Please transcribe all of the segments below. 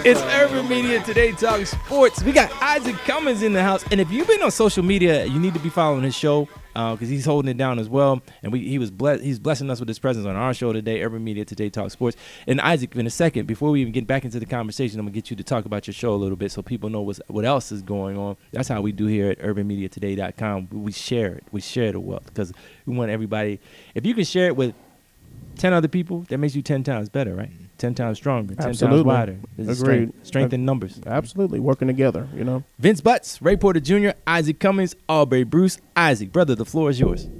It's Urban Media Today Talk Sports. We got Isaac Cummins in the house. And if you've been on social media, you need to be following his show because he's holding it down as well. And he's blessing us with his presence on our show today, Urban Media Today Talk Sports. And Isaac, in a second, before we even get back into the conversation, I'm going to get you to talk about your show a little bit so people know what else is going on. That's how we do here at urbanmediatoday.com. We share it. We share the wealth because we want everybody. If you can share it with 10 other people, that makes you 10 times better, right? 10 times stronger, 10 times wider. Agreed. Strength in numbers. Absolutely. Working together, you know. Vince Butts, Ray Porter Jr., Isaac Cummins, Aubrey Bruce. Isaac, brother, the floor is yours.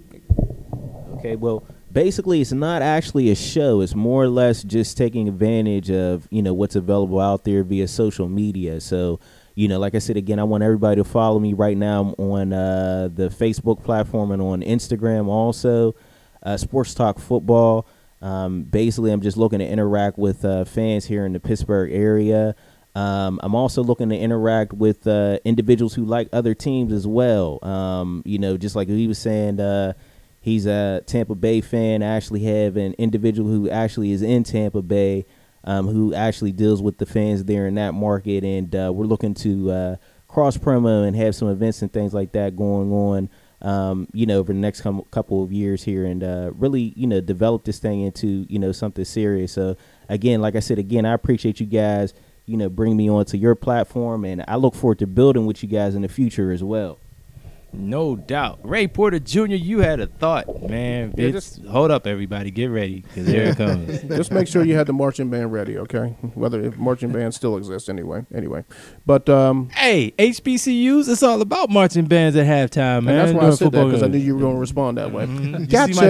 Okay, well, basically it's not actually a show. It's more or less just taking advantage of, what's available out there via social media. So, like I said, again, I want everybody to follow me right now on the Facebook platform and on Instagram also. Sports Talk Football. Basically, I'm just looking to interact with fans here in the Pittsburgh area. I'm also looking to interact with individuals who like other teams as well. Just like he was saying, he's a Tampa Bay fan. I actually have an individual who actually is in Tampa Bay who actually deals with the fans there in that market. And we're looking to cross promo and have some events and things like that going on. Over the next couple of years here and really, develop this thing into, something serious. So, again, like I said, I appreciate you guys, bring me onto your platform, and I look forward to building with you guys in the future as well. No doubt. Ray Porter Jr., you had a thought, man. Hold up, everybody. Get ready because here it comes. Just make sure you had the marching band ready, okay? Whether if marching band still exists anyway. But hey, HBCUs, it's all about marching bands at halftime, man. And that's why I said that, because I knew you were going to respond that way. Mm-hmm.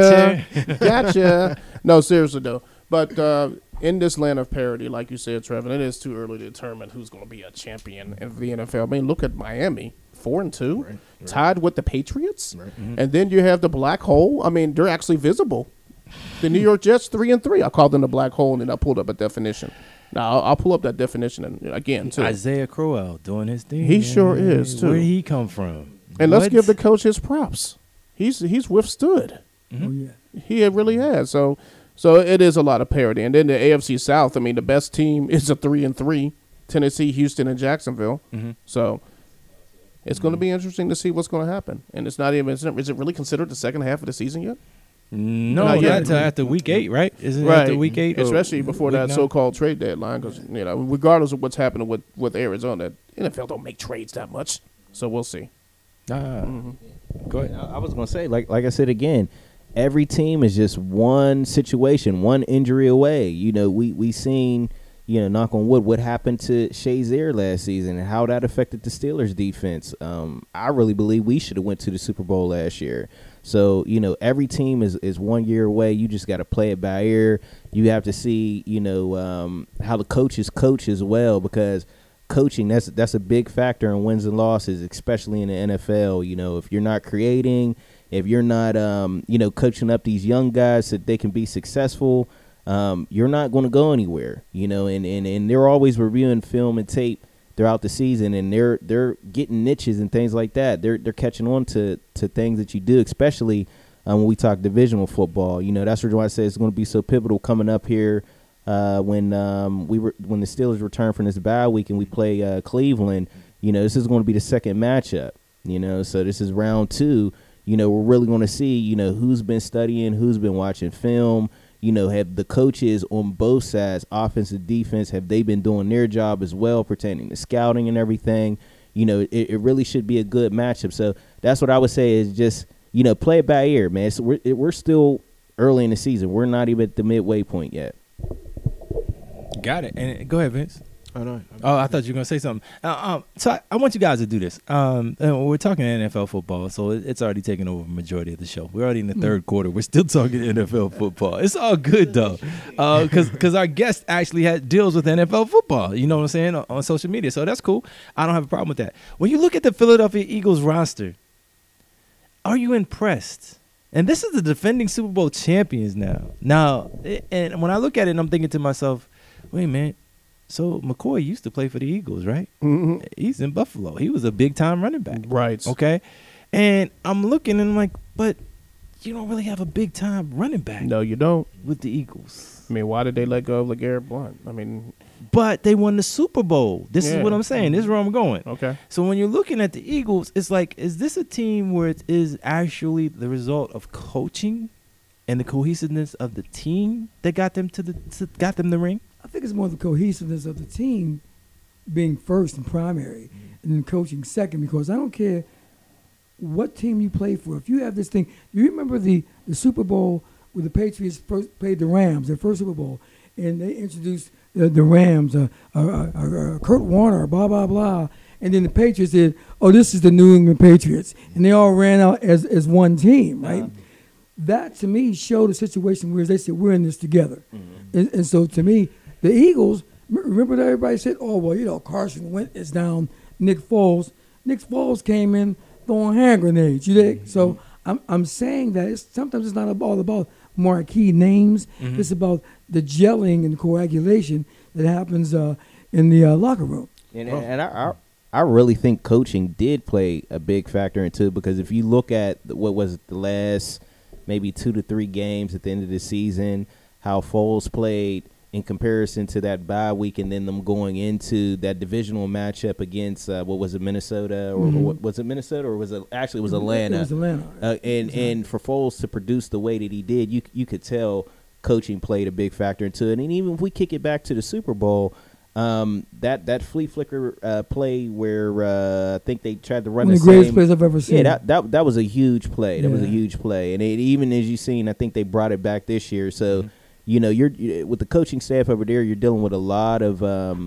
Gotcha. No, seriously, though. But in this land of parity, like you said, Trevor, it is too early to determine who's going to be a champion of the NFL. I mean, look at Miami. 4-2, right. Tied with the Patriots, right. And then you have the black hole. I mean, they're actually visible. The New York Jets 3-3. I called them the black hole, and then I pulled up a definition. Now I'll pull up that definition again too. Isaiah Crowell doing his thing. He sure is too. Where did he come from? And let's give the coach his props. He's withstood. Mm-hmm. Oh, yeah. He really has. So it is a lot of parity. And then the AFC South. I mean, the best team is a 3-3. Tennessee, Houston, and Jacksonville. Mm-hmm. So. It's going to be interesting to see what's going to happen. And it's not even – is it really considered the second half of the season yet? No, not until after week 8, right? Isn't it after week 8? Especially before that so-called trade deadline because, regardless of what's happening with Arizona, NFL don't make trades that much. So we'll see. Go ahead. I was going to say, like I said again, every team is just one situation, one injury away. We seen – knock on wood, what happened to Shazier last season and how that affected the Steelers defense. I really believe we should have went to the Super Bowl last year. So, every team is 1 year away. You just got to play it by ear. You have to see, how the coaches coach as well, because coaching, that's a big factor in wins and losses, especially in the NFL. If you're not creating, if you're not, coaching up these young guys so that they can be successful, you're not going to go anywhere, and they're always reviewing film and tape throughout the season, and they're getting niches and things like that. They're catching on to things that you do, especially when we talk divisional football. That's why I say it's going to be so pivotal coming up here when the Steelers return from this bye week and we play Cleveland. This is going to be the second matchup. So this is round 2. We're really going to see who's been studying, who's been watching film. Have the coaches on both sides, offense and defense, have they been doing their job as well, pertaining to scouting and everything? It really should be a good matchup. So that's what I would say is just, play it by ear, man. So we're still early in the season. We're not even at the midway point yet. Got it. And go ahead, Vince. Oh, no. Oh, I thought you were going to say something. So I want you guys to do this. We're talking NFL football, so it's already taken over the majority of the show. We're already in the third quarter. We're still talking NFL football. It's all good, though, because our guest actually deals with NFL football, you know what I'm saying, on social media. So that's cool. I don't have a problem with that. When you look at the Philadelphia Eagles roster, are you impressed? And this is the defending Super Bowl champions now. And when I look at it, I'm thinking to myself, wait a minute. So McCoy used to play for the Eagles, right? Mm-hmm. He's in Buffalo. He was a big-time running back. Right. Okay? And I'm looking and I'm like, but you don't really have a big time running back No, you don't. with the Eagles. I mean, why did they let go of LeGarrette Blount? I mean, But they won the Super Bowl. This is Yeah. what I'm saying. This is where I'm going. okay. So when you're looking at the Eagles, it's like, is this a team where it is actually the result of coaching and the cohesiveness of the team that got them got them the ring? I think it's more the cohesiveness of the team being first and primary, and then coaching second. Because I don't care what team you play for. If you have this thing, you remember the Super Bowl where the Patriots first played the Rams, their first Super Bowl, and they introduced the Rams, Kurt Warner, blah blah blah, and then the Patriots said, "Oh, this is the New England Patriots," and they all ran out as one team, right? That to me showed a situation where they said, "We're in this together," and so to me, the Eagles. Remember that everybody said, "Oh well, you know, Carson Wentz is down, Nick Foles." Nick Foles came in throwing hand grenades. You dig? So I'm saying that sometimes it's not all about marquee names. It's about the gelling and coagulation that happens in the locker room. And I really think coaching did play a big factor into it, because if you look at what was the last maybe 2 to 3 games at the end of the season, how Foles played in comparison to that bye week, and then them going into that divisional matchup against what was it, Minnesota, or what was it, Minnesota, or was it actually it was Atlanta? It was Atlanta. And for Foles to produce the way that he did, you could tell coaching played a big factor into it. And even if we kick it back to the Super Bowl, that flea flicker play where I think they tried to run One the of the greatest same. plays I've ever seen. Yeah, that was a huge play. That was a Yeah. huge play, and even as you've seen, I think they brought it back this year. So, you know, you're with the coaching staff over there, you're dealing with a lot of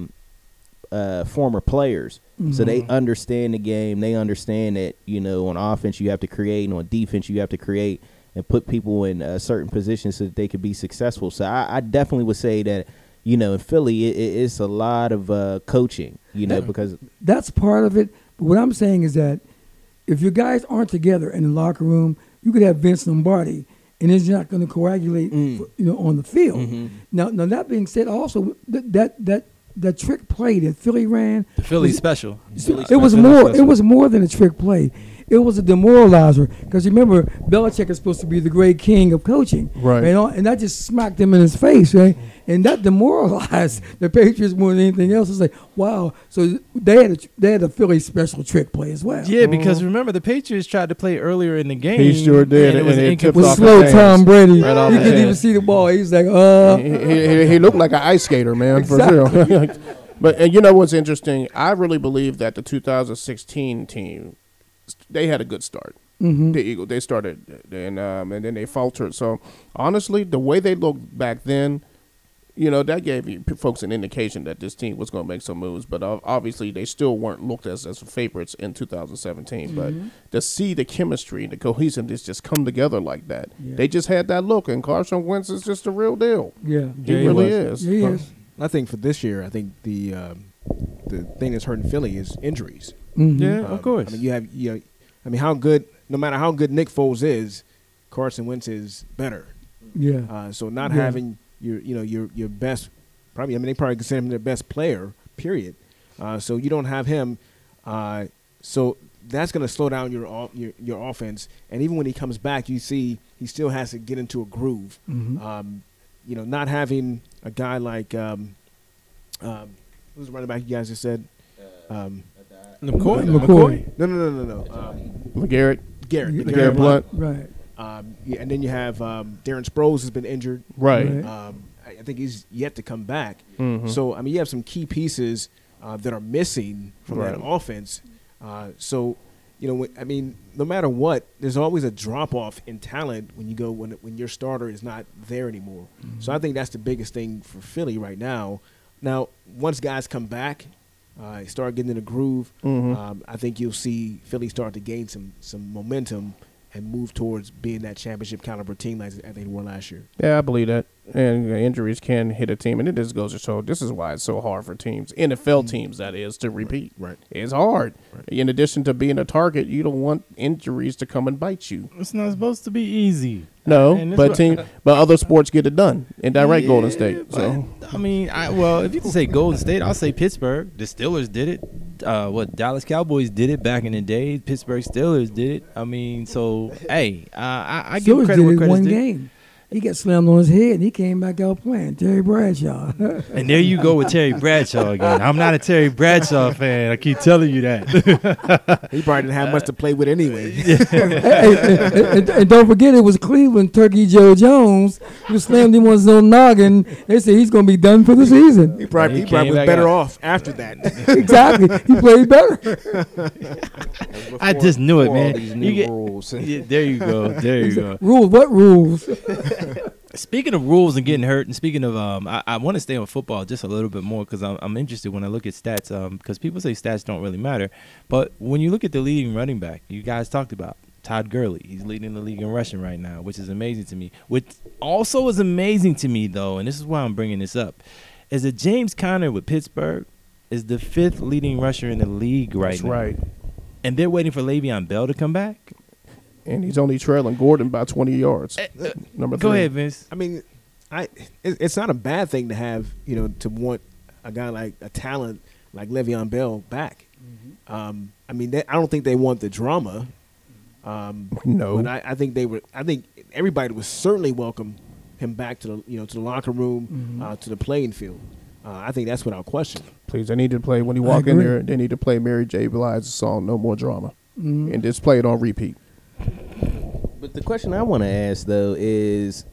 former players, so they understand the game. They understand that, you know, on offense you have to create, and on defense you have to create and put people in certain positions so that they could be successful. So I definitely would say that, you know, in Philly it's a lot of coaching, you know, because That's part of it. But what I'm saying is that if your guys aren't together in the locker room, you could have Vince Lombardi, and it's not going to coagulate, on the field. Now that being said, also that trick play that Philly ran, The Philly special. it was more than a trick play. It was a demoralizer, because remember, Belichick is supposed to be the great king of coaching, Right. And that just smacked him in his face, right? And that demoralized the Patriots more than anything else. It's like, wow. So they had a Philly special trick play as well. Yeah, because remember the Patriots tried to play earlier in the game. He sure did, and it was and it tipped With off incomplete. slow his Tom hands. Brady, Right off he his couldn't even hands. see the ball. He's like, He looked like an ice skater, man, for sure. But and you know what's interesting? I really believe that the 2016 team, they had a good start. The Eagles, they started, and then they faltered. So honestly, the way they looked back then, you know, that gave you folks an indication that this team was going to make some moves. But obviously, they still weren't looked as favorites in 2017. But to see the chemistry and the cohesiveness just come together like that, they just had that look. And Carson Wentz is just a real deal. yeah, He really is. yeah, he is. I think for this year, I think the thing that's hurting Philly is injuries. Yeah, of course. I mean, how good, no matter how good Nick Foles is, Carson Wentz is better. Yeah, So not Yeah. having your best, probably, I mean, they probably consider him their best player, period. So you don't have him. So that's going to slow down your offense. And even when he comes back, you see he still has to get into a groove. You know, not having a guy like who's the running back you guys just said? McCoy. No. LeGarrette. Garrett Blount. Right. And then you have Darren Sproles has been injured. Right. Right. I think he's yet to come back. So, I mean, you have some key pieces that are missing from that offense. So, you know, I mean, no matter what, there's always a drop-off in talent when you go when your starter is not there anymore. So I think that's the biggest thing for Philly right now. Now, once guys come back, start getting in a groove, I think you'll see Philly start to gain some momentum and move towards being that championship caliber team like they were last year. Yeah, I believe that. And injuries can hit a team, and it just goes to show this is why it's so hard for teams, NFL teams, that is, to repeat. Right. It's hard. Right. In addition to being a target, you don't want injuries to come and bite you. It's not supposed to be easy. No, And this but what- but other sports get it done, and that right, Golden State. but, So I mean, if you say Golden State, I'll say Pittsburgh. The Steelers did it. Dallas Cowboys did it back in the day. Pittsburgh Steelers did it. I mean, so hey, I give Steelers credit where did it credit's one due. game. He got slammed on his head, and he came back out playing. Terry Bradshaw. And there you go with Terry Bradshaw again. I'm not a Terry Bradshaw fan. I keep telling you that. He probably didn't have much to play with anyway. and don't forget, it was Cleveland Turkey Joe Jones who slammed him on his own noggin. They said he's going to be done for the season. He probably came was back better out. off after that. Exactly. He played better. I just knew it, Before all man. these You new get- rules. Yeah, there you go. There you go. Rules? What rules? Speaking of rules and getting hurt, and speaking of, I want to stay on football just a little bit more because I'm interested when I look at stats. Because people say stats don't really matter, but when you look at the leading running back, you guys talked about Todd Gurley. He's leading the league in rushing right now, which is amazing to me. What also is amazing to me, though, and this is why I'm bringing this up, is that James Conner with Pittsburgh is the 5th leading rusher in the league right That's now. right. And they're waiting for Le'Veon Bell to come back. And he's only trailing Gordon by 20 yards. Number 3. Go ahead, Vince. I mean, it's not a bad thing to have, to want a guy like a talent like Le'Veon Bell back. I mean, I don't think they want the drama. No. But I think I think everybody would certainly welcome him back to the locker room, to the playing field. I think that's without question. Please, they need to play, when you walk in agree. there, they need to play Mary J. Blige's song, No More Drama. And just play it on repeat. But the question I want to ask, though, is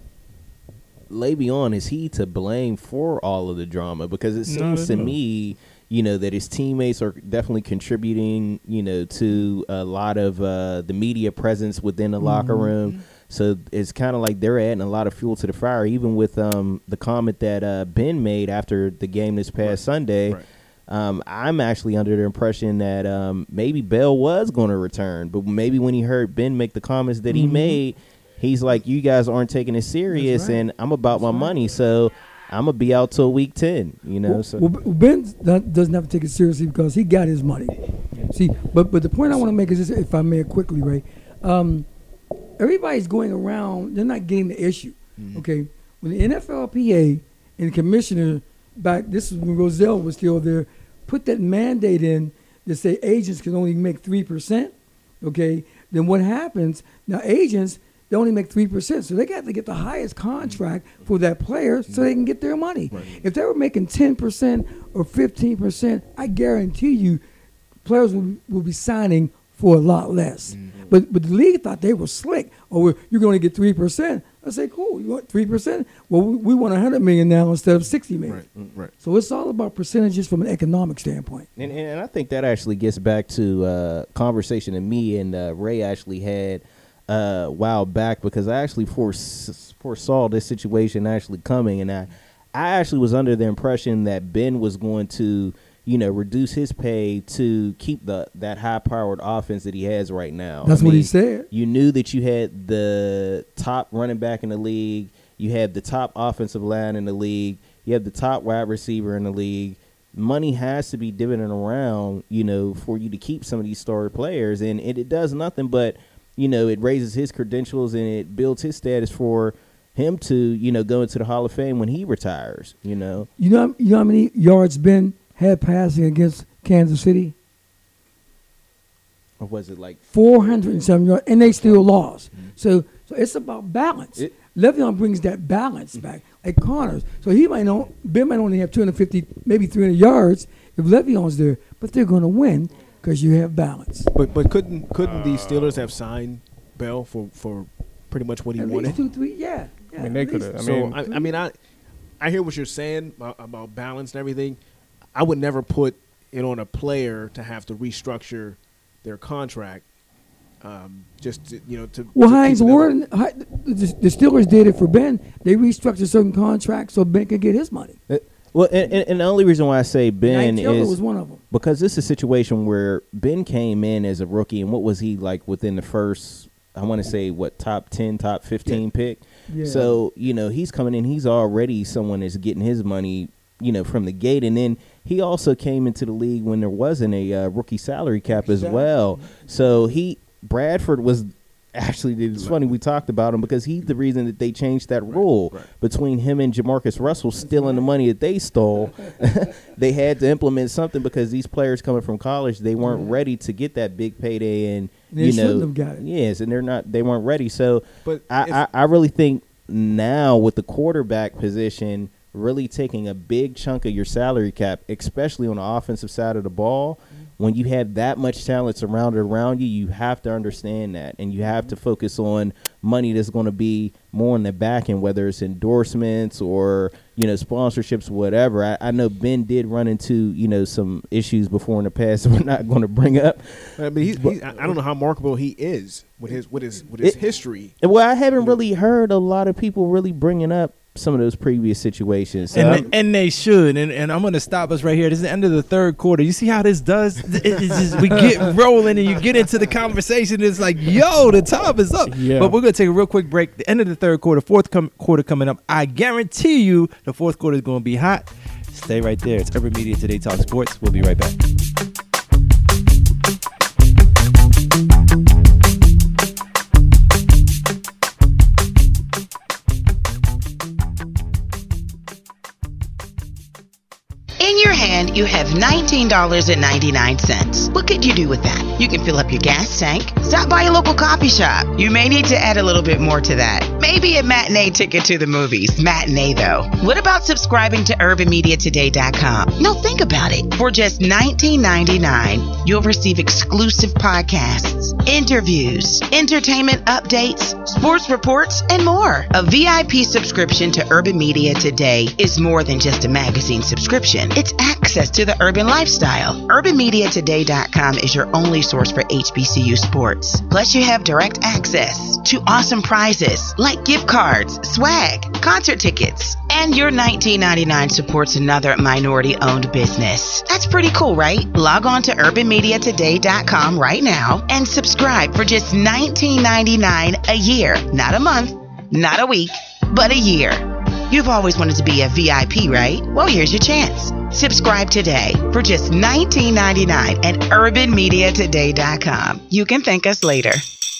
Le'Veon, is he to blame for all of the drama? Because it seems to me, that his teammates are definitely contributing, to a lot of the media presence within the locker room. So it's kind of like they're adding a lot of fuel to the fire, even with the comment that Ben made after the game this past Sunday. Right. I'm actually under the impression that maybe Bell was going to return, but maybe when he heard Ben make the comments that he made, he's like, you guys aren't taking it serious, That's right. and I'm about my money, so I'm going to be out till week 10, Well, so. well, Ben doesn't have to take it seriously because he got his money. See, but the point I want to make is this, if I may quickly, Ray. Everybody's going around, they're not getting the issue. Okay? When the NFLPA and the commissioner back, this is when Rozelle was still there, put that mandate in to say agents can only make 3%, okay? Then what happens, now agents, they only make 3%, so they got to get the highest contract for that player so they can get their money. If they were making 10% or 15%, I guarantee you players will be signing for a lot less. But the league thought they were slick. Oh, you're going to get 3%. I say, cool. You want 3%? Well, we want $100 million now instead of $60 million. Right. So it's all about percentages from an economic standpoint. And I think that actually gets back to a conversation that me and Ray actually had a while back, because I actually foresaw this situation actually coming, and I actually was under the impression that Ben was going to reduce his pay to keep that high-powered offense that he has right now. That's what he said. You knew that you had the top running back in the league. You had the top offensive line in the league. You have the top wide receiver in the league. Money has to be dividended around, for you to keep some of these star players. And it does nothing but, it raises his credentials and it builds his status for him to, go into the Hall of Fame when he retires, You know how many yards Ben had passing against Kansas City? Or was it like 400 and some yards, and they still lost. So it's about balance. Le'Veon brings that balance back, like Connors. So Ben might only have 250, maybe 300 yards if Le'Veon's there, but they're going to win because you have balance. But couldn't the Steelers have signed Bell for pretty much what he At wanted? least 2, 3, yeah. I mean, they at could least. have. I hear what you're saying about balance and everything. I would never put it on a player to have to restructure their contract, just to, Well, to Heinz keep it Ward, the Steelers did it for Ben. They restructured certain contracts so Ben could get his money. well, and the only reason why I say Ben Knight Taylor is was one of them. because this is a situation where Ben came in as a rookie, and what was he like within the first, I want to say, top 10, top 15 pick? Yeah. So, he's coming in, he's already someone that's getting his money, from the gate. And then he also came into the league when there wasn't a rookie salary cap as well. So Bradford was Actually, it's funny we talked about him because he's the reason that they changed that rule. Between him and Jamarcus Russell stealing the money that they stole. They had to implement something because these players coming from college, they weren't ready to get that big payday, and They shouldn't have got it. Yes, and they weren't ready. So, But I really think now with the quarterback position really taking a big chunk of your salary cap, especially on the offensive side of the ball. When you have that much talent surrounded around you, you have to understand that, and you have to focus on money that's going to be more in the back end, whether it's endorsements or sponsorships, whatever. I know Ben did run into some issues before in the past that we're not going to bring up. I mean, I don't know how marketable he is with his history. Well, I haven't really heard a lot of people really bringing up some of those previous situations. So And they should. And I'm going to stop us right here. This is the end of the third quarter. You see how this does? It's just, we get rolling and you get into the conversation. It's like, yo, the time is up. Yeah. But we're going to take a real quick break. The end of the third quarter, quarter coming up. I guarantee you the fourth quarter is going to be hot. Stay right there. It's Urban Media Today Talk Sports. We'll be right back. In your hand, you have $19.99. What could you do with that? You can fill up your gas tank, stop by a local coffee shop. You may need to add a little bit more to that. Maybe a matinee ticket to the movies. Matinee, though. What about subscribing to UrbanMediaToday.com? No, think about it. For just $19.99, you'll receive exclusive podcasts, interviews, entertainment updates, sports reports, and more. A VIP subscription to Urban Media Today is more than just a magazine subscription. It's access to the urban lifestyle. UrbanMediaToday.com is your only source for HBCU sports. Plus, you have direct access to awesome prizes like gift cards, swag, concert tickets, and your $19.99 supports another minority-owned business. That's pretty cool, right? Log on to UrbanMediaToday.com right now and subscribe for just $19.99 a year. Not a month, not a week, but a year. You've always wanted to be a VIP, right? Well, here's your chance. Subscribe today for just $19.99 at UrbanMediaToday.com. You can thank us later.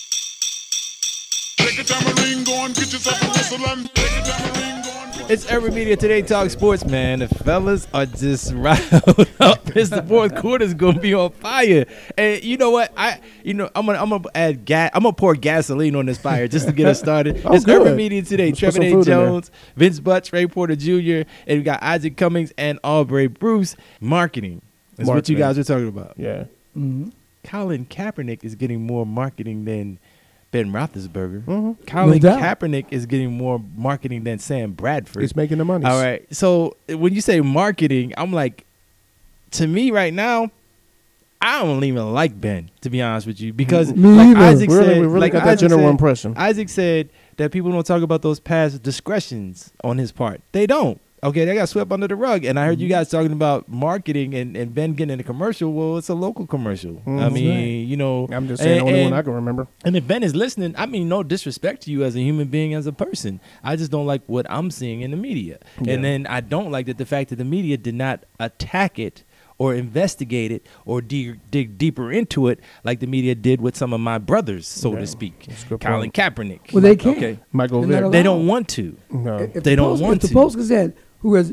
It's Urban Media Today Talk Sports, man. The fellas are just riled up. It's the fourth quarter is gonna be on fire. And you know what? I'm gonna add gas. I'm gonna pour gasoline on this fire just to get us started. Oh, It's good. Urban Media Today. Let's put Trevor some A. food in there. Jones, Vince Butts, Ray Porter Jr., and we got Isaac Cummings and Aubrey Bruce. Marketing is what you Marketing. guys are talking about. Yeah. Colin Kaepernick is getting more marketing than Ben Roethlisberger. Mm-hmm. Colin No doubt. Kaepernick is getting more marketing than Sam Bradford. He's making the money. All right. So when you say marketing, I'm like, to me right now, I don't even like Ben, to be honest with you, because Me like either. Isaac Really, said, we really like got that Isaac general said- impression. Isaac said that people don't talk about those past discretions on his part. They don't. Okay, they got swept under the rug. And I heard you guys talking about marketing and Ben getting in a commercial. Well, it's a local commercial. I Mhm. mean, you know. I'm just saying the only and- one I can remember. and if Ben is listening, I mean, no disrespect to you as a human being, as a person. I just don't like what I'm seeing in the media. Yeah. And then I don't like that the fact that the media did not attack it or investigate it or dig deeper into it like the media did with some of my brothers, so Yeah, to speak. that's a good Colin point. Kaepernick. Well, they can't. Okay. Michael They're not Vick. They allowed. don't want to. No. If They the don't Post, want if the to. Post Gazette, who has,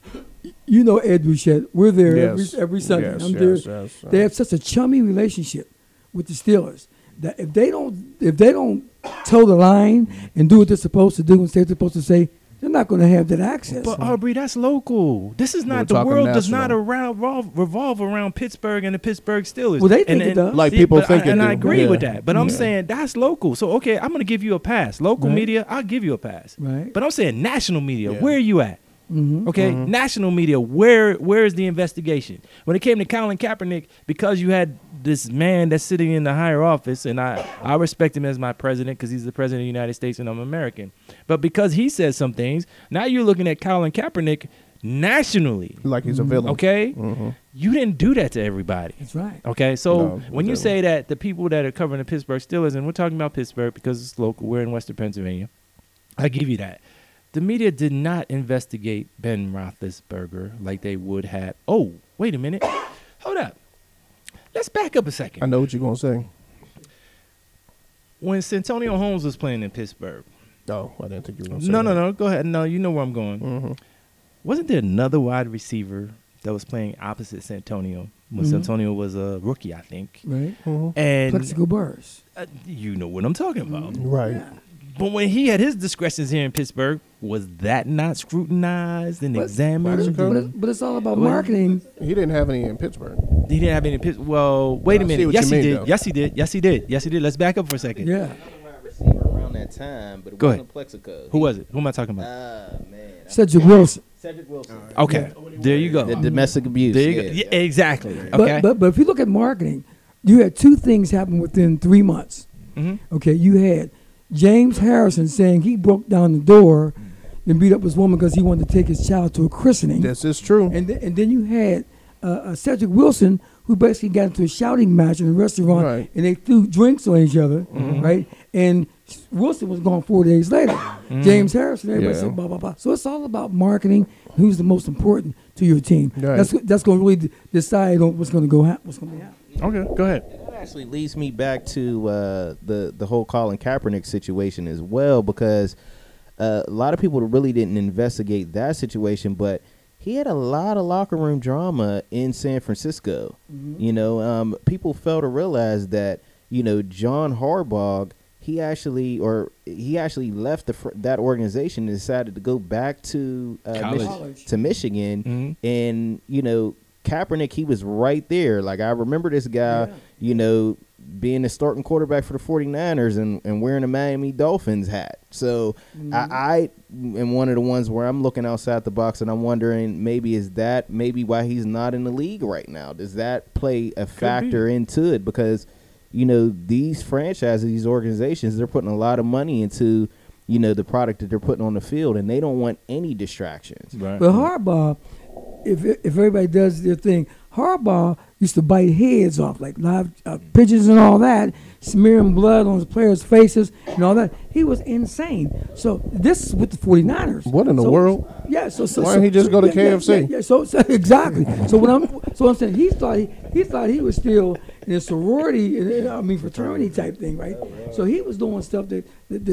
Ed Bouchette, we're there Yes. every Sunday. Yes, I'm there. yes, yes. They have such a chummy relationship with the Steelers that if they don't toe the line and do what they're supposed to do and say what they're supposed to say, they're not going to have that access. But Aubrey, that's local. This is We're not the talking world. Does national. not revolve around Pittsburgh and the Pittsburgh Steelers. Well, they think and, it does. Like people but think it and I do. agree Yeah. with that. But I'm Yeah. saying that's local. So okay, I'm gonna give you a pass. Local Right. media, I'll give you a pass. Right. But I'm saying national media. Yeah. Where are you at? Mhm. Okay, national media. Where is the investigation? When it came to Colin Kaepernick, because you had this man that's sitting in the higher office, and I respect him as my president because he's the president of the United States and I'm American. But because he says some things, now you're looking at Colin Kaepernick nationally. Like he's a villain. Okay, Mhm. you didn't do that to everybody. That's right. Okay, so No, when you exactly. say that the people that are covering the Pittsburgh Steelers, and we're talking about Pittsburgh because it's local, we're in Western Pennsylvania, I give you that. The media did not investigate Ben Roethlisberger like they would have. Oh, wait a minute. Hold up. Let's back up a second. I know what you're gonna say. when Santonio Holmes was playing in Pittsburgh. Oh, I didn't think you were going to say No. Go ahead. No, you know where I'm going. Mm-hmm. Wasn't there another wide receiver that was playing opposite Santonio when Santonio was a rookie, I think? Right. And Plexico Burrs. you know what I'm talking about. Right. Yeah. But when he had his discretions here in Pittsburgh, was that not scrutinized and examined? But it's all about marketing. He didn't have any in Pittsburgh. He didn't have any Pittsburgh. Well, wait a I see minute. what Yes, you he mean, did. though. Yes, he did. Yes, he did. Yes, he did. Let's back up for a second. Yeah. Wide receiver around that time, but it Go wasn't Plexico. Who was it? Who am I talking about? Man. Cedric Wilson. Cedric Wilson. Okay. There you go. The domestic abuse. There you go. Yeah, exactly. Okay. But if you look at marketing, you had two things happen within 3 months. Mm-hmm. Okay, you had James Harrison saying he broke down the door and beat up his woman because he wanted to take his child to a christening. This is true. And then you had Cedric Wilson, who basically got into a shouting match in a restaurant, Right. and they threw drinks on each other, right? And Wilson was gone 4 days later. James Harrison, everybody said blah blah blah. So it's all about marketing. Who's the most important to your team? Right. That's going to really decide on what's going to go what's going to be happening. Okay, go ahead. That actually leads me back to the whole Colin Kaepernick situation as well, because a lot of people really didn't investigate that situation, but he had a lot of locker room drama in San Francisco. You know, people fail to realize that, you know, John Harbaugh, he actually left that organization and decided to go back to College. to Michigan, Mhm. and you know, Kaepernick, he was right there. Like, I remember this guy, you know, being the starting quarterback for the 49ers and wearing a Miami Dolphins hat. So I am one of the ones where I'm looking outside the box and I'm wondering, maybe why he's not in the league right now? Does that play a factor into it? Because, you know, these franchises, these organizations, they're putting a lot of money into, you know, the product that they're putting on the field, and they don't want any distractions. Right. But Harbaugh, if everybody does their thing, Harbaugh used to bite heads off, like live pigeons and all that, smearing blood on his players' faces and all that. He was insane. So this is with the 49ers. What in the world? Yeah. So Why didn't he just go to KFC? Yeah. So exactly. So I'm saying, he thought he was still in a sorority, fraternity type thing, right? So he was doing stuff that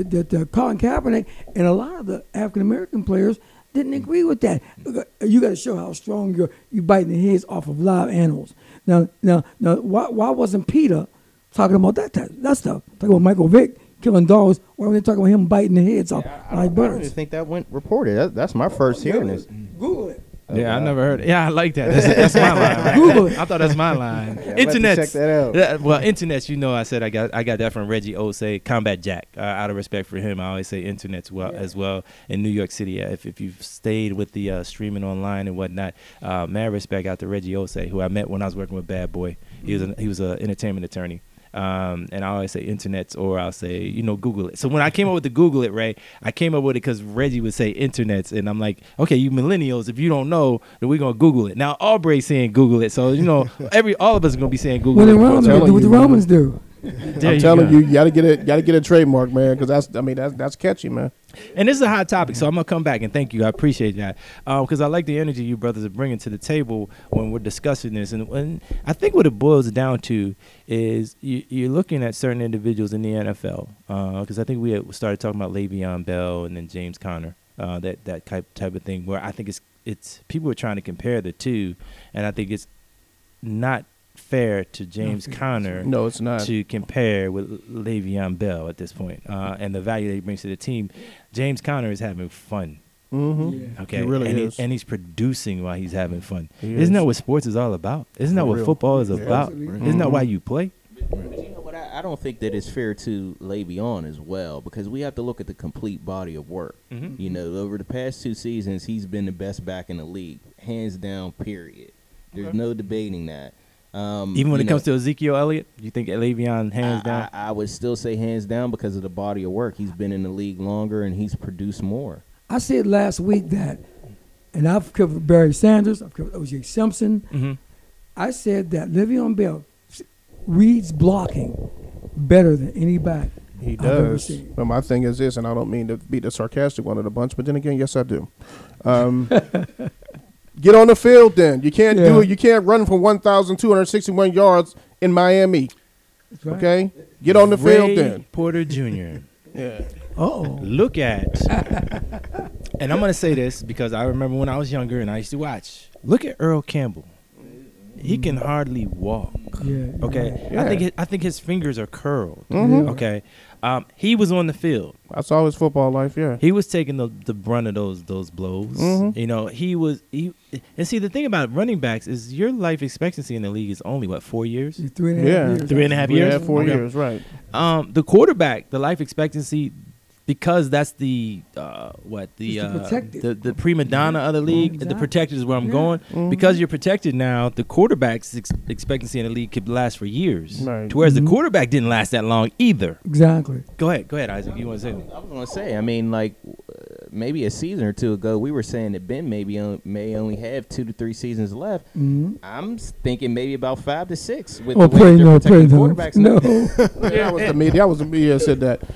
Colin Kaepernick and a lot of the African American players didn't agree with that. You got to show how strong you biting the heads off of live animals. Now, why wasn't Peter talking about that stuff? Talking about Michael Vick killing dogs. Why were they talking about him biting the heads off like I don't even birds? think that went reported. That's my first hearing this. Google it. Yeah, I never heard it. Yeah, I like that. That's my line. Right? Google it. I thought that's my line. Yeah, Internet. check that out. Internets. You know, I said I got that from Reggie Osei, Combat Jack. Out of respect for him, I always say internets as well in New York City. If you've stayed with the streaming online and whatnot, mad respect out to Reggie Osei, who I met when I was working with Bad Boy. He was an entertainment attorney. And I always say internets, or I'll say, you know, Google it. So when I came up with the Google it, Ray, I came up with it because Reggie would say internets, and I'm like, okay, you millennials, if you don't know, then we're gonna Google it. Now Aubrey's saying Google it, so you know, all of us are gonna be saying Google When it. the Romans do what the Romans do. I'm telling you, you gotta get a trademark, man, because that's catchy, man. And this is a hot topic, so I'm gonna come back and thank you. I appreciate that because I like the energy you brothers are bringing to the table when we're discussing this. And I think what it boils down to is you're looking at certain individuals in the NFL because I think we had started talking about Le'Veon Bell and then James Conner, that type of thing, where I think it's people are trying to compare the two, and I think it's not fair to James Conner. No, it's not. To compare with Le'Veon Bell at this point, and the value that he brings to the team. James Conner is having fun. Mm-hmm. Okay, He really is. and he's producing while he's having fun. He Isn't is. that what sports is all about? Isn't that For what real. football is Yeah. about? Absolutely. Isn't that why you play? But you know what? I don't think that it's fair to Le'Veon as well, because we have to look at the complete body of work. Mhm. You know, over the past 2 seasons, he's been the best back in the league, hands down. Period. There's no debating that. Even when it comes to Ezekiel Elliott, you think Le'Veon hands down? I would still say hands down because of the body of work. He's been in the league longer and he's produced more. I said last week that, and I've covered Barry Sanders, I've covered O.J. Simpson. Mm-hmm. I said that Le'Veon Bell reads blocking better than anybody He I've ever does. seen. But my thing is this, and I don't mean to be the sarcastic one of the bunch, but then again, yes, I do. Get on the field then. You can't do Yeah. it. You can't run for 1,261 yards in Miami. That's right. Okay, get on the field Ray then. Porter Jr. Yeah. Uh-oh. Look at, and I'm gonna say this because I remember when I was younger and I used to watch. Look at Earl Campbell. He can hardly walk. Yeah. Okay, Yeah. I think his fingers are curled. Mhm. Okay, he was on the field. I saw his football life. Yeah. He was taking the brunt of those blows. Mhm. You know, and see the thing about running backs is your life expectancy in the league is only what 4 years. 3.5 Yeah. years. 3.5 years? Yeah, 4 Okay. years, right? The quarterback, the life expectancy, because that's the protected. the prima donna of the league. The Exactly. protected is where I'm Yeah. going. Mhm. Because you're protected now, the quarterback's expectancy in the league could last for years. Right. Whereas Mhm. the quarterback didn't last that long either. Exactly. Go ahead, Isaac. You want to say something? I was going to say, I mean, like maybe a season or two ago, we were saying that Ben may only have 2 to 3 seasons left. Mm-hmm. I'm thinking maybe about 5 to 6 with Oh, the way pray they're no, protecting pray no. quarterbacks. No. That was the media. That was the media that said that.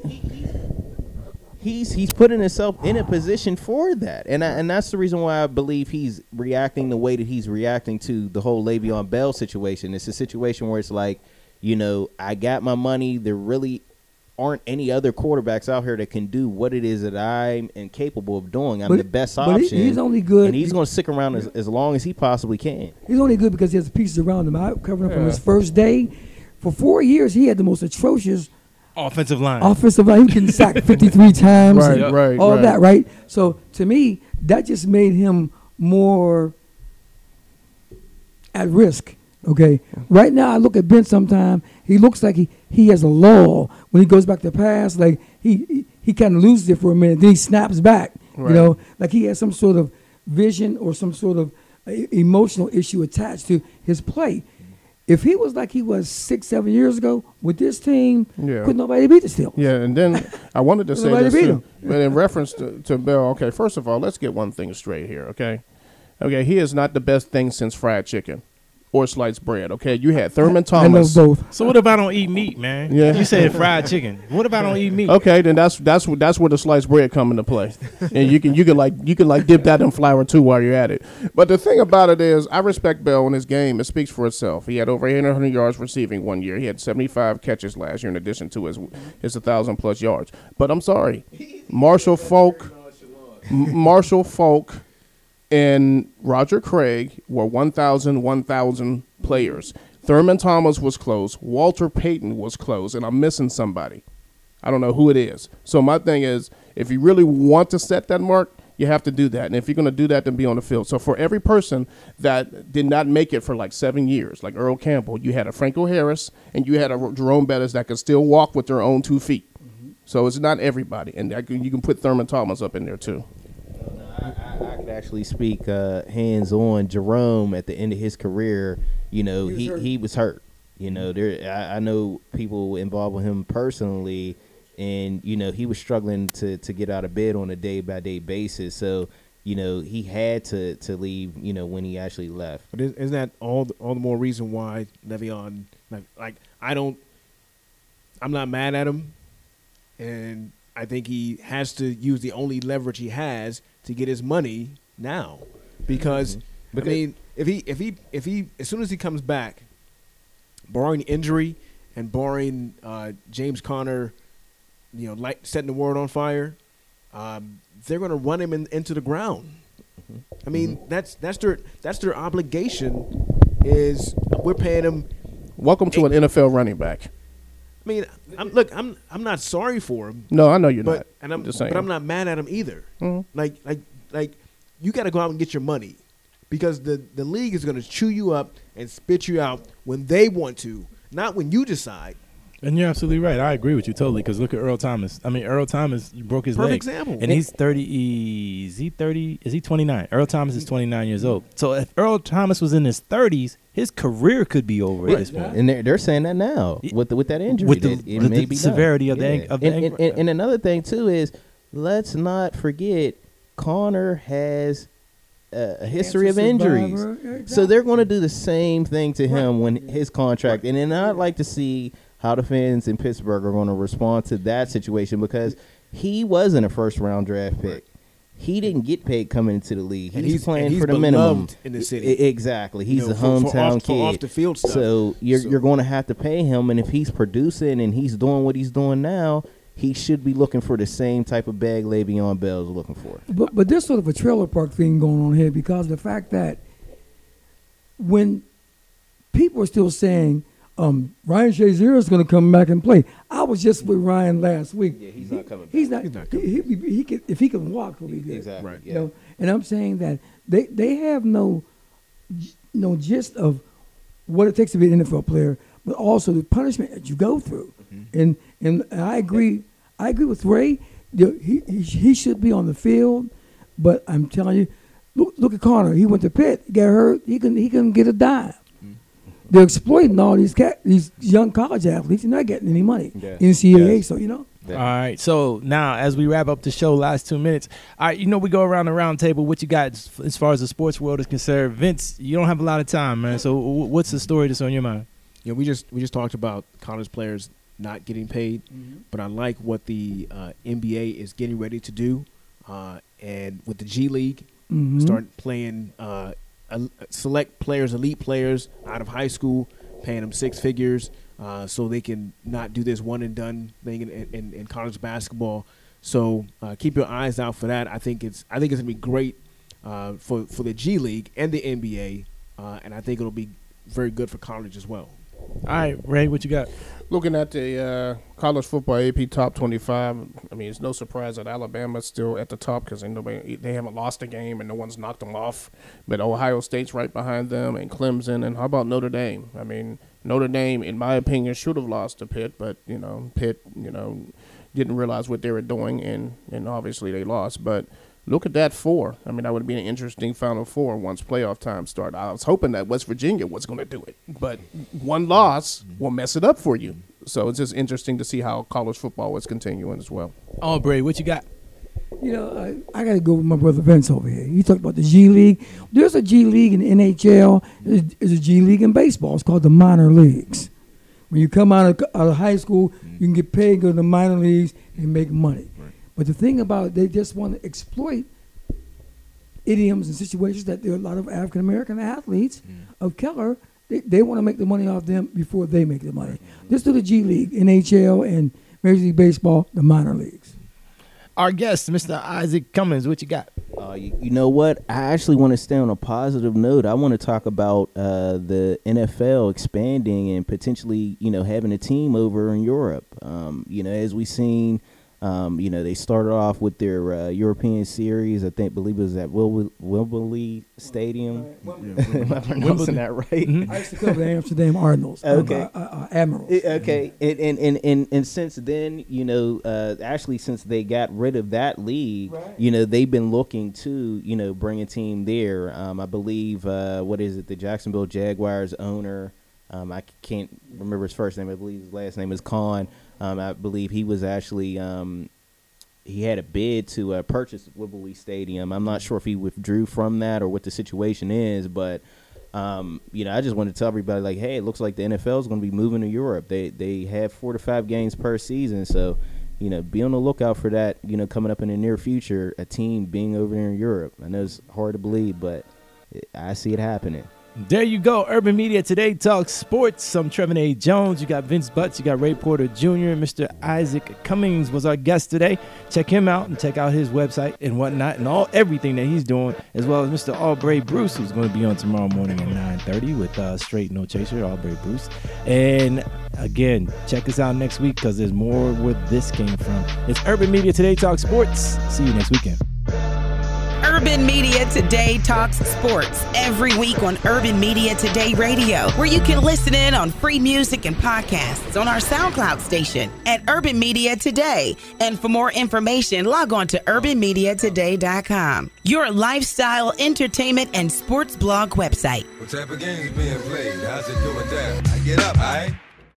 He's putting himself in a position for that, and that's the reason why I believe he's reacting the way that he's reacting to the whole Le'Veon Bell situation. It's a situation where it's like, you know, I got my money. There really aren't any other quarterbacks out here that can do what it is that I'm capable of doing. I'm But- the best but option. he's only good. and he's going to stick around as long as he possibly can. He's only good because he has pieces around him. I covered him from Yeah. his first day. For 4 years, he had the most atrocious Offensive line. offensive line. He can sack 53 times. Right, and right, all right. that, right? So to me, that just made him more at risk. Okay. Right now, I look at Ben sometime. He looks like he has a lull when he goes back to pass. Like he kind of loses it for a minute, then he snaps back. Right. You know, like he has some sort of vision or some sort of emotional issue attached to his play. If he was like he was 6, 7 years ago with this team, Yeah. couldn't nobody beat the Steelers. Yeah, and then I wanted to say Nobody this beat too, him. but in reference to Bell. Okay, first of all, let's get one thing straight here. Okay, he is not the best thing since fried chicken or sliced bread. Okay, you had Thurman I love Thomas. both. So what if I don't eat meat, man? Yeah. You said fried chicken. What if I don't eat meat? Okay, then that's where the sliced bread come into play, and you can dip that in flour too while you're at it. But the thing about it is, I respect Bell in his game. It speaks for itself. He had over 800 yards receiving one year. He had 75 catches last year, in addition to his 1,000+ yards. But I'm sorry, Marshall Falk, and Roger Craig were 1,000 players. Thurman Thomas was close. Walter Payton was close, and I'm missing somebody. I don't know who it is. So my thing is, if you really want to set that mark, you have to do that. And if you're going to do that, then be on the field. So for every person that did not make it for like 7 years, like Earl Campbell, you had a Franco Harris, and you had a Jerome Bettis that could still walk with their own 2 feet. So it's not everybody. And you can put Thurman Thomas up in there too. I could actually speak hands on. Jerome at the end of his career, you know, he was hurt. You know, I know people involved with him personally, and you know he was struggling to get out of bed on a day-by-day basis. So you know he had to leave. You know when he actually left. But isn't that all the more reason why Le'Veon like I'm not mad at him, and I think he has to use the only leverage he has to get his money now, because I mean, if he as soon as he comes back, barring injury and barring James Conner, you know, setting the world on fire, they're going to run him into the ground. I mean, that's their obligation. Is we're paying him. Welcome to an NFL running back. I mean, I'm not sorry for him. No, I know you're But not. and I'm just saying. but I'm not mad at him either. Mhm. Like you got to go out and get your money, because the league is going to chew you up and spit you out when they want to, not when you decide. And you're absolutely right. I agree with you totally. Because look at Earl Thomas. I mean, Earl Thomas broke his Perfect leg. example. And he's 30. Is he 30? Is he 29? Earl Thomas is 29 years old. So if Earl Thomas was in his 30s, his career could be over at this point. And they're saying that now with that injury. With the, that it may be severity done. of the ankle. And another thing too is, let's not forget, Connor has a history of Cancer injuries. survivor. Yeah, So exactly. they're going to do the same thing to him when his contract. And then I'd like to see how the fans in Pittsburgh are going to respond to that situation, because he wasn't a first-round draft pick. he didn't get paid coming into the league. And He's playing and for the beloved minimum in the city. Exactly. He's a for hometown kid. off the field stuff. So you're going to have to pay him, and if he's producing and he's doing what he's doing now, he should be looking for the same type of bag Le'Veon Bell's looking for. But there's sort of a trailer park thing going on here because of the fact that when people are still saying Ryan Shazier is going to come back and play. I was just with Ryan last week. Yeah, he's not coming back. He's not. He's not coming He can, if he can walk, he'll be good. Exactly. Right. Yeah. You know, and I'm saying that they have no gist of what it takes to be an NFL player, but also the punishment that you go through. And I agree. I agree with Ray. He should be on the field, but I'm telling you, look at Connor. He went to Pitt. He got hurt. He couldn't get a dime. They're exploiting all these young college athletes. You're not getting any money. Yeah. NCAA, Yes. so you know. Yeah. All right. So now, as we wrap up the show, last 2 minutes. All right. We go around the round table. What you got as far as the sports world is concerned? Vince, you don't have a lot of time, man. So what's the story that's on your mind? We just talked about college players not getting paid, but I like what the NBA is getting ready to do, and with the G League, start playing select players, elite players out of high school, paying them six figures, so they can not do this one and done thing in college basketball. So keep your eyes out for that. I think it's gonna be great for the G League and the NBA, and I think it'll be very good for college as well. All right, Ray, what you got? Looking at the college football AP top 25, I mean, it's no surprise that Alabama's still at the top because they haven't lost a game and no one's knocked them off. But Ohio State's right behind them, and Clemson, and how about Notre Dame? I mean, Notre Dame, in my opinion, should have lost to Pitt, but Pitt, didn't realize what they were doing, and obviously they lost. But look at that four. I mean, that would be an interesting Final Four once playoff time started. I was hoping that West Virginia was going to do it, but one loss will mess it up for you. So it's just interesting to see how college football is continuing as well. Oh, Bray, what you got? I got to go with my brother Vince over here. He talked about the G League. There's a G League in the NHL. There's a G League in baseball. It's called the minor leagues. When you come out of high school, you can get paid, go to the minor leagues, and make money. But the thing about it, they just want to exploit idioms and situations that there are a lot of African-American athletes of color. They want to make the money off them before they make the money. Just do the G League, NHL, and Major League Baseball, the minor leagues. Our guest, Mr. Isaac Cummings, what you got? You know what? I actually want to stay on a positive note. I want to talk about the NFL expanding and potentially, having a team over in Europe. As we've seen, they started off with their European series. believe it was at Wembley Stadium. Am I pronouncing that right? I used to cover the Amsterdam Arsenals. Okay. Admirals. Okay. And since then, actually since they got rid of that league, Right. They've been looking to, bring a team there. I believe, the Jacksonville Jaguars owner, I can't remember his first name. I believe his last name is Khan. I believe he was actually he had a bid to purchase Wembley Stadium. I'm not sure if he withdrew from that or what the situation is, but I just wanted to tell everybody, like, hey, it looks like the NFL is going to be moving to Europe. They have 4 to 5 games per season, so be on the lookout for that. Coming up in the near future, a team being over there in Europe. I know it's hard to believe, but I see it happening. There you go. Urban Media Today talks sports. I'm Trevin A. Jones. You got Vince Butts. You got Ray Porter Jr. Mr. Isaac Cummings was our guest today. Check him out and check out his website and whatnot and everything that he's doing, as well as Mr. Aubrey Bruce, who's going to be on tomorrow morning at 9:30 with Straight No Chaser, Aubrey Bruce. And again, check us out next week because there's more where this came from. It's Urban Media Today talks sports. See you next weekend. Urban Media Today talks sports every week on Urban Media Today Radio, where you can listen in on free music and podcasts on our SoundCloud station at Urban Media Today. And for more information, log on to urbanmediatoday.com, your lifestyle, entertainment, and sports blog website. What type of games being played? How's it going down? I get up, all right?